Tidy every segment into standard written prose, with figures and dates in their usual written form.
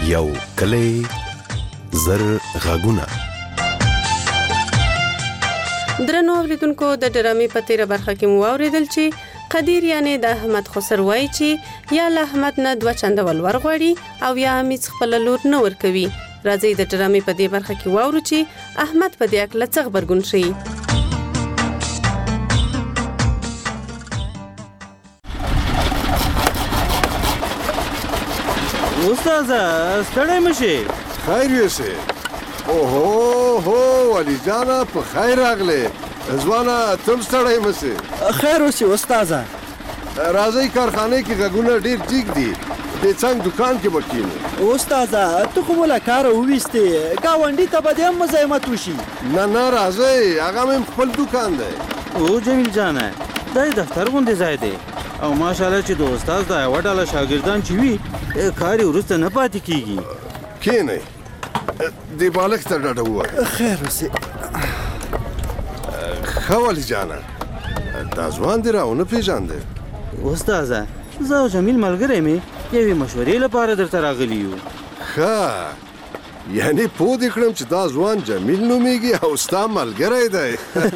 یو کلی زر غږونه. درنو اوریدونکو د ډرامې په تیره برخه کې مو واوریدل چې قدیر یعنی د احمد خسر وایي چې یا له احمد نه 2 چنده ولور غواړي او یا هیڅ خپل لور نه ورکوي. راځي د ډرامې په دې برخه کې واورو چې احمد په دې اړه څه خبرګون شي. استاد ستړی مشي؟ خیر یوسه. اوهو هو ولی جانا په خیر راغله. ځوانه تم ستړی مشي؟ خیر اوسې استاد. راځي کارخانه کې غږونه ډیر ټیک دي. د څنګه دکان کې وکینو. استاد ته خو مولا کار وېستې گاونډي ته به د مزاحمت وشي. نه راځي هغه مې خپل دکان دی. او جمیل جانه دا دفتر غونډه ځای دی او ماشاءالله چې د استاد د وډاله شاګردان چې وي کار ورسته نه پاتې کیږي. کینه دی بالغ تر ډډه وای. خیر اوسې. خوالی جانه دا ځوان دی راونه پیژاندې؟ استاد زه او جمیل ملګری مې یوې مشورې لپاره درته راغلی یو. ښه یعنی پوه دې کړم چې دا ځوان جمیل نومیږي او ستا ملګری دی.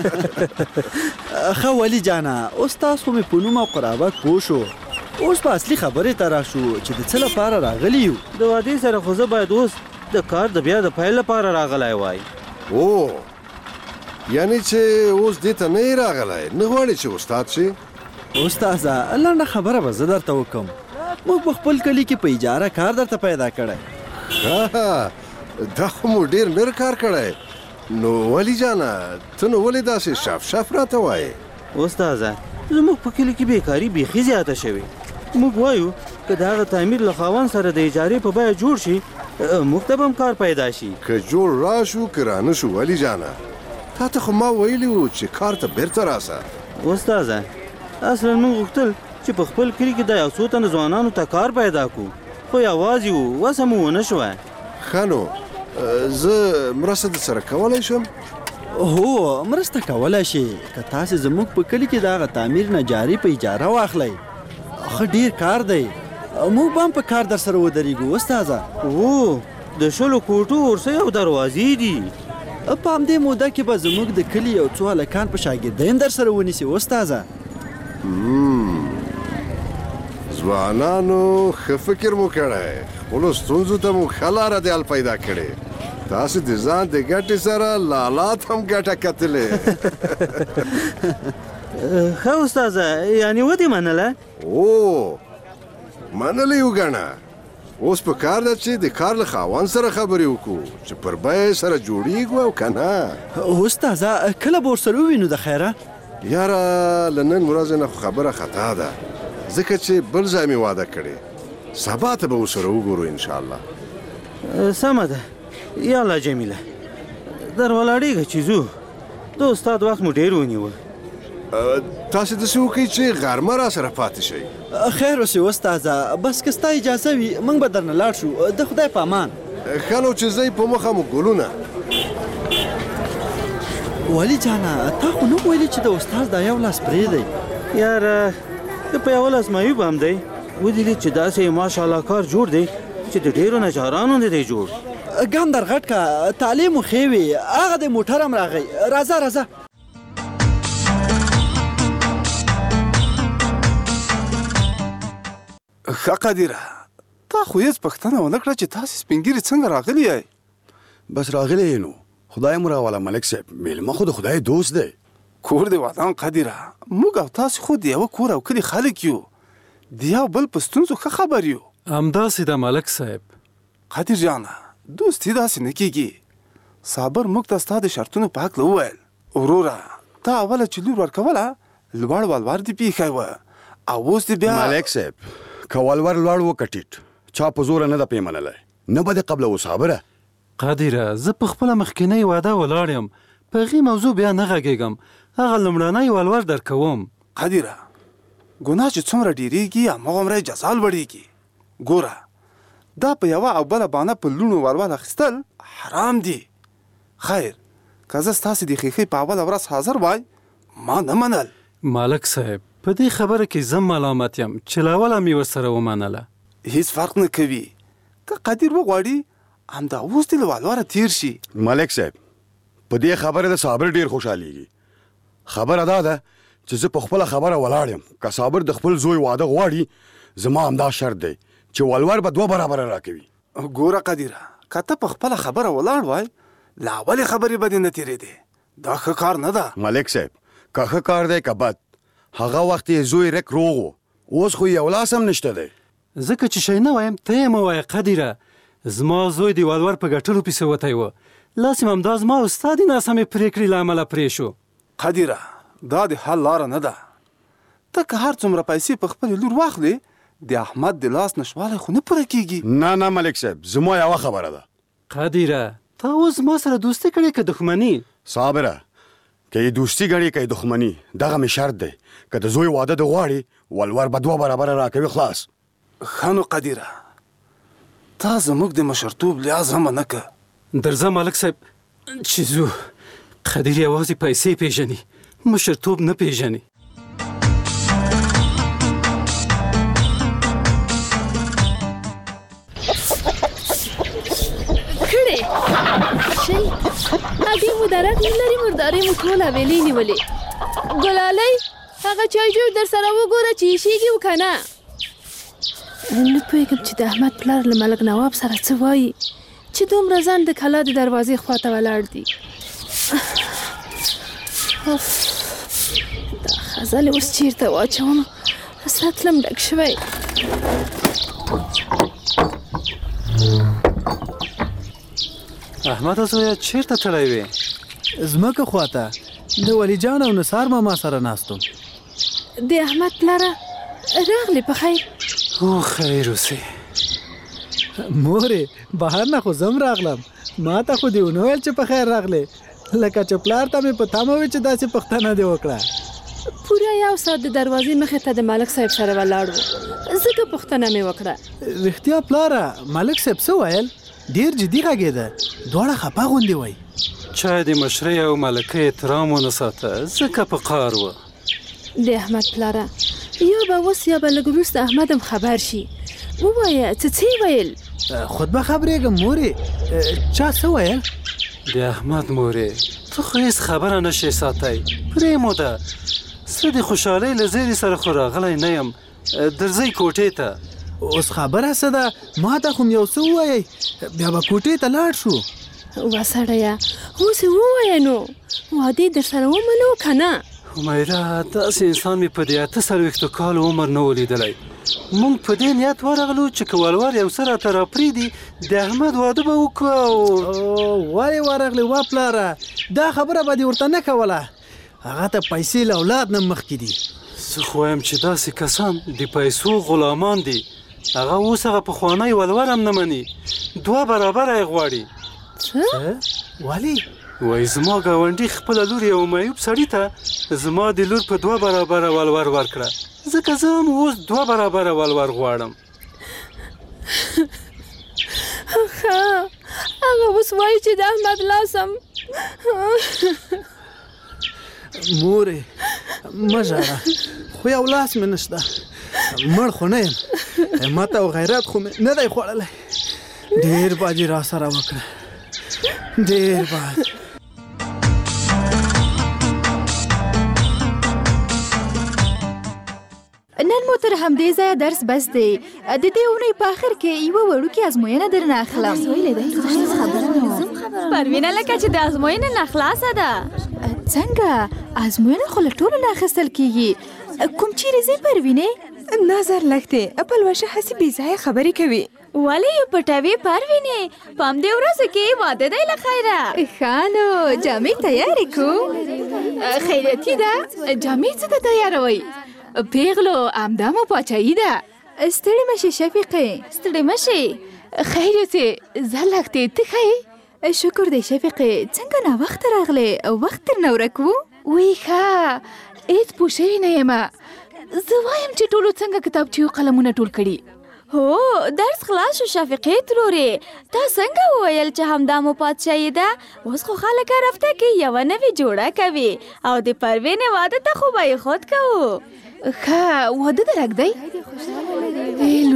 ښه ولي جانه استاد خو مې په نوم او قرابت پوه شو. اوس په اصلي خبرې ته راشو چې د څه لپاره راغلی یو. د وادي سره خو زه باید اوس د کار د بیا د پیل لپاره راغلی وای. او یعنی چې اوس دې ته نه راغلی نه غواړې چې استاد شي؟ استاد لنډه خبره به زه درته وکم. موږ په خپل کلي کې په اجاره کار درته پیدا کړی. دا خو مو ډېر نر کار کړی. نو ولی جانه ته نو ولې داسې شاف راته وایې؟ استاد زموږ په کلي کې بیکاري بیخي زیاته شوې. موږ وایو که د هغه تعمیر له خاوند سره د اجارې په بیه جوړ شي موږ ته به هم کار پیدا شي. که جوړ راشو که رانه شو ولی جانه تا ته خو ما ویلي وو چې کار ته بیرته راسه. استاد اصلا موږ غوښتل چې په خپل کلي کې د یو څو تنه ځوانانو ته کار پیدا کړو خو یوازې وو وسه مو ونه شوه. ښه نو زه مرسته درسره کولی شم؟ هو مرسته کولی شي که تاسې زموږ په کلي کې د هغه تعمیر نه جاري په اجاره واخلئ. ښه ډېر کار دی. موږ به هم په کار در سره ودرېږو استاده. او د 20 کوټو ورسې او دروازې دي. په همدې موده کې به زموږ د کلي یو څو هلکان په شاګردۍ در سره ونیسي استاده. ځوانانو ښه فکر مو کړی. خپلو ستونزو ته مو ښه لاره د حل پیدا کړې. تاسې د ځان د ګټې سره لالات هم ګټه کتلې. ښه استاد یعنې ودې منله؟ او منلې وګڼه. اوس په کار ده چې د کار له خاوند سره خبرې وکړو چې پر بیه سره جوړیږو او که نه. استاده کله به ورسره ووینو د خیره؟ یاره له نن ورځې نه خو خبره خطا ده ځکه چې بل ځای مې واده کړې. سبا ته به ورسره وګورو انشاءالله. سمه ده. یاله جمیله در ولاړېږه چې ځو. د استاد وخت مو ډېر ونیوه. تاسې داسې وکړئ چې غرمه را سره پاتې شئ. خیر اوسې استاده بس که ستا اجازه وي موږ به درنه لاړ شو. د خدای په امان. ښه نو چې ځئ په مخه مو ګلونه. ولی جانه تا خو نه ویلې چې د استاد دا یو لاس پرېږدی. یاره که په یوه لاس معیوب هم دی ودیدې چې داسې ماشاءالله کار جوړ دی چې د ډېرو نجارانو نه دی جوړ. ګام در غټ که تعلیم مو ښې وي هغه د موټر هم راغی. راځه ښه قدیره تا خو هېڅ پوښتنه ونه کړه چې تاسې سپین ږیري څنګه راغلي یئ؟ بس راغلی یې نو خدای مو راوله ملک صاحب. میلمه خو د خدای دوست دی. کور دې ودان قدیره موږ او تاسې خو د یوه کور او کلي خلک یو. د یو بل په ستونزو ښه خبر یو. همداسې ده ملک صاحب. قدیر جانه دوستي داسې نه کېږي. صابر موږ ته ستا د شرطونو په هکله وویل. وروره تا اوله چې لور ورکوله لوړ ولور دې پیښی وه او اوس دې بیا ملک صاحب که ولور لوړ وکټیټ چا په زوره نه ده پیمنلی نه به دې قبله و صابره. قادره زه په خپله مخکینۍ واده ولاړ یم په هغې موضوع بیا نه غږېږم. هغه لومړنی ولور در کوم. قدیره ګناه چې څومره ډېرېږي هماغومره جزا لوړېږي. ګوره دا په یوه او بله بانه په لوڼو ولور اخیستل حرام دي. خیر که زه ستاسې د ښیښۍ په اوله ورځ حاضر وای ما نه منل. مالک صاحب په دې خبره کې زه ملامت یم چې له اوله مې ورسره ومنله. هیڅ فرق نه کوي که قدیر وغواړي همدا اوس دې له والواره تیر شي. ملک صاحب په دې خبره د صابر ډیر خوشحالېږي. خبره دا ده چې زه په خپله خبره ولاړ یم. که صابر د خپل زوی واده غواړي زما همدا شرط دی چې ولور به 2 برابره راکوي. ګوره قدیره، که ته په خپله خبره ولاړ وای لا اولې خبرې به دې نه تېرېدې. دا ښه کار نه ده. ملک صاحب که ښه کار دی که بد، هغه وخت یې زوی رک روغ و، اوس خو یو لاس هم نشته دی. ځکه چې شی نه وایم ته یې مه وایه قدیره. زما زوی د ولور په ګټلو پسې وتی و، لاس یې همدا زما او ستا د ناسمې پرېکړې له امله پرې شو. قدیره دا د حل لاره نه ده. ته که هر څومره پیسې په خپلې لور واخلې د احمد د لاس نشوالی خو نه پوره کېږي. نه نه ملک صاحب زما یوه خبره ده. قدیره تا اوس ما سره دوستي کړې که دښمني؟ صابره که یې دوستي ګڼې که یې دښمني، دغه مې شرط دی که د زوی واده د غواړي ولور به 2 برابره راکوي. خلاص. ښه نو قدیره تا زموږ د مشرتوب لحاظ هم نه که. درځه ملک صاحب چې ځو. قدیر یوازې پیسې پیژني، مشرتوب نه پیژني. کړې شي هغې مو درک نه لري، مردارې مو ټوله ویلې نیولې. ګلالۍ هغه چای جوړ در سره وګوره چې ایشېږي و که نه. نه پوهېږم چې د احمد پلار له ملک نواب سره څه وایي چې دومره ځان د کلا د دروازې خواته ولاړ دي. دا خزلې اوس چېرته واچوم؟ سطلم ډک شوی. احمده زویه چېرته تللی وې؟ ځمکه خواته د ولی جان او نثار ماما سره ناستم. د احمد پلاره راغلې په خیر؟ او خیر اوسې. مورې بهر نه خو زم راغلم، ما ته خو دې ونه ویل چې په خیر راغلې، لکه چې پلار ته مې په تمه وي چې داسې پوښتنه دې وکړه. پوره 1 ساعت د دروازې مخې ته د ملک صاحب سره ولاړ و، ځکه پوښتنه مې وکړه. رښتیا پلاره ملک صاحب څه ویل؟ ډېر جدي غږېده، دواړه خفه غوندې وی. چا د مشرۍ او ملکۍ احترام ونه ساته، ځکه په قار و. د احمد پلاره یا به اوس یا به لږ وروسته احمد هم خبر شي. ووایه څه ویل؟ خود به خبرېږم مورې. چا څه ویل؟ د احمد مورې ته خو هېڅ خبره نشې ساتی، پرېموده. زه د خوشحالۍ له زیري سره خو راغلی نه یم، درځئ کوټې ته. اوس خبره څه ده؟ ما ته خو یو څه ووایئ بیا به کوټې ته لاړ شو. وا سړیه اوس یې ووایه نو، واده یې در سره ومنو که نه؟ حمیره داسې انسان مې په دې 48 کالو عمر نه و لیدلی. موږ په دې نیت ورغلو چې که ولور یو څه راته راپرېږدي د احمد واده به وکړو. ولې ورغلې وا پلاره؟ دا خبره به دې ورته نه کوله، هغه ته پیسې له اولاد نه مخکې دي. زه خو وایم چې داسې کسان د پیسو غلامان دي. هغه اوس هغه پخوانی ولور هم نه مني، 2 برابره یې غواړي. څه؟ ولې؟ وایي زما ګاونډي خپله لور یو معیوب سړي ته زما د لور په 2 برابره ولور ورکړه، ځکه زه هم اوس 2 برابره ولور غواړم. ښه هغه اوس وایي چې د احمد لاسم. مورې مه ژاړه، خو یو لاس مې نشته، مړ خو نه یم، همت او غیرت خو مې نه دی خوړلی. ډېر باجي را سره وکړه، ډېر باج. نن مو تر همدې ځایه درس بس دی. د دې اونۍ په آخر کې یوه وړوکې ازموینه درنه اخلم. پروینه لکه چې د ازموینې نه خلاصه ده. څنګه؟ ازموینه خو له ټولو نه اخیستل کېږي. کوم چیرې ځې پروینې؟ نظر لږ دی، پلوشه هسې بې ځایه خبرې کوي. ولې یې پټوې پروینې؟ په همدې ورځو کې واده دی له خیره. ښه نو جامې تیارې کړو. خیراتي ده؟ جامې څه ته تیاروئ؟ پیغلو همدا مو پاچاهي ده. ستړې مه شې شفیقې. ستړې مه شې. خیر یوسې زه لږ دې ته ښه یې؟ شکر دی شفیقې. څنګه ناوخته راغلې؟ وخت درنه ورک و؟ وی ښه هېڅ پوه شوې نه یم. زه وایم چې ټولو څنګه کتابچې او قلمونه ټول کړي؟ هو درس خلاص شو شفیقې ترورې. تا څنګه وویل چې همدا مو پادشاهي ده؟ اوس خو خلک هر هفته کې یوه نوې جوړه کوي او د پروینې واده ته خو به یې خود کوو. ښه واده درک دی؟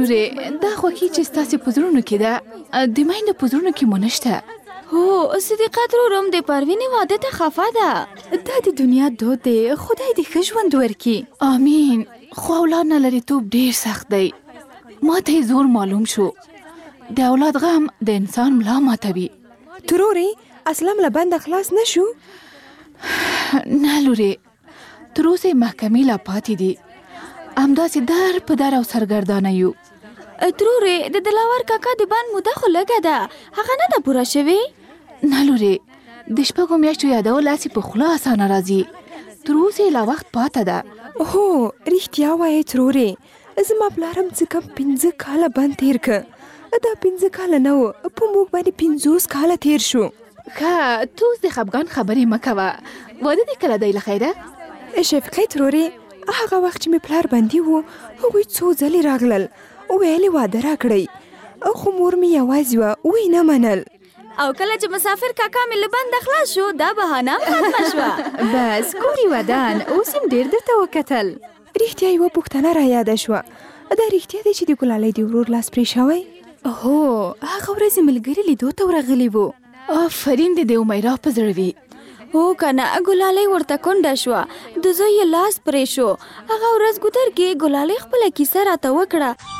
لورې دا خوښي چې ستاسې په زړونو کې ده د میندو په زړونو کې مو نشته. هو صدیقه تروروم د پروینې واده ته خفه ده. دا د دنیا دود دی، خدای دې ښه ژوند ورکړي. آمین. خو اولاد نه لرېتوب ډېر سخت دی. ما ته یې زور معلوم شو. د اولاد غم د انسان ملا ماتوي. ترورې اسلم له بنده خلاص نه شو؟ نه لورې، تر اوسه یې محکمې لا پاتې دي. همداسې در په در او سرګردانه یو. ترورې د دلاور کاکا د بند موده خو لږه ده، هغه نه ده پوره شوې؟ نه لورې، د شپږو میاشتو یادول هسې په خوله اسانه راځي. تر اوسه یې لا وخت پاته ده. هو رښتیا وایې ترورې، زما پلارم څه کم 5 کاله بند تیر که. دا 5 کاله نه و، په موږ باندې 50 کاله تیر شو. ښه ته اوس د خفګان خبرې مه کوه. واده دې کله دی له خیره؟ شفقې ترورې، هغه وخت چې مې پلار بندي و هغوی څو ځلې راغلل، ویل یې واده راکړئ، خو مور مې یوازې وه، وی نه منل. او کله چې مسافر کاکا مې له بنده خلاص شو دا بهانه ختمه شوه. بس کوري ودان اوس هم ډېر درته وکتل. رښتیا یوه پوښتنه را یاده شوه، دا رښتیا دی چې د ګلالۍ د ورور لاس پرې شوی؟ هو هغه ورځې ملګري لیدو ته ورغلی وو. آفرین دې د امیرا په زړه وي. هو کنه ګلالۍ ورته کونډه شوه، د زوی یې لاس پرې شو. هغه ورځ ګودر کې ګلالۍ خپله کیسه راته وکړه.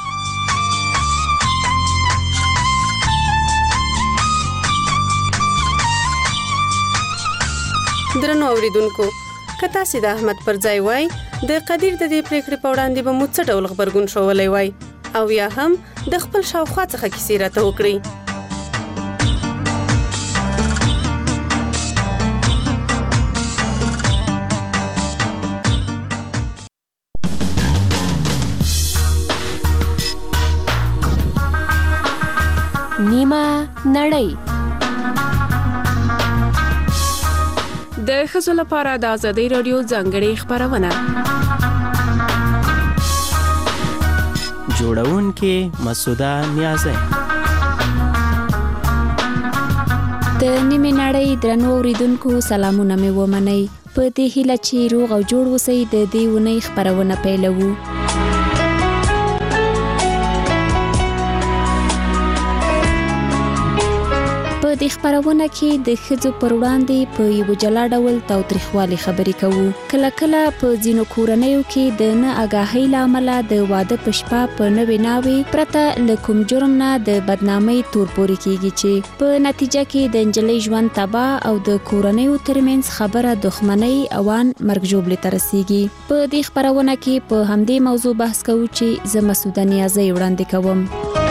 درنو اوریدونکو، که تاسې د احمد پر ځای وای د قدیر د دې پریکړې په وړاندې به مو څه ډول غبرګون ښوولی وای، او یا هم د خپل شاوخوا څخه کیسې راته وکړئ. نیمه نړۍ د ښځو لپاره د ازادۍ راډیو ځانګړې خپرونه. جوړونکې مسعوده نیازی. د نیمه نړۍ درنو اوریدونکو سلامونه مې ومنئ. په دې هیله چې روغ او جوړ اوسئ د دې اونۍ خپرونه پیلوو. په دې خپرونه کې د ښځو پر وړاندې په یو جلا ډول تاوتریخوالي خبرې کوو. کله کله په ځینو کورنیو کې د نه آګاهۍ له امله د واده په شپه په نوې ناوې پرته له کوم جرم نه د بدنامۍ تور پورې کیږي چې په نتیجه کې د نجلۍ ژوند تباه او د کورنیو ترمنځ خبره دښمنۍ اوان مرګ ژوبلې ته رسیږي. په دې خپرونه کې په همدې موضوع بحث کوو چې زه مسعوده نیازی وړاندې کوم.